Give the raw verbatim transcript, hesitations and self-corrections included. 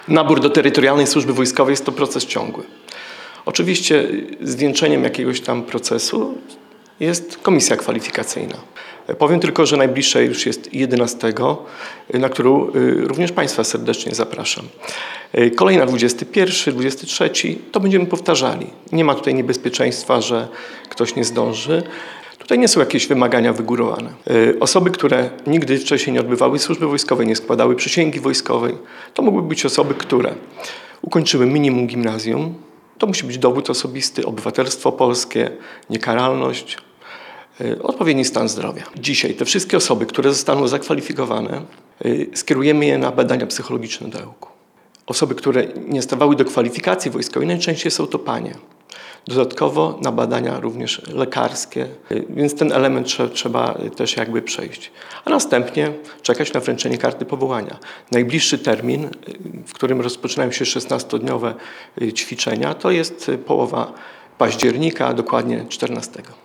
Nabór do terytorialnej służby wojskowej jest to proces ciągły. Oczywiście zwieńczeniem jakiegoś tam procesu jest komisja kwalifikacyjna. Powiem tylko, że najbliższa już jest jedenastego, na którą również Państwa serdecznie zapraszam. Kolejna dwudziesty pierwszy, dwudziesty trzeci to będziemy powtarzali. Nie ma tutaj niebezpieczeństwa, że ktoś nie zdąży. Tutaj nie są jakieś wymagania wygórowane. Osoby, które nigdy wcześniej nie odbywały służby wojskowej, nie składały przysięgi wojskowej, to mogły być osoby, które ukończyły minimum gimnazjum. To musi być dowód osobisty, obywatelstwo polskie, niekaralność, odpowiedni stan zdrowia. Dzisiaj te wszystkie osoby, które zostaną zakwalifikowane, skierujemy je na badania psychologiczne do E ŁKU. Osoby, które nie stawały do kwalifikacji wojskowej, najczęściej są to panie. Dodatkowo na badania również lekarskie, więc ten element trzeba też jakby przejść. A następnie czekać na wręczenie karty powołania. Najbliższy termin, w którym rozpoczynają się szesnastodniowe ćwiczenia, to jest połowa października, dokładnie czternastego.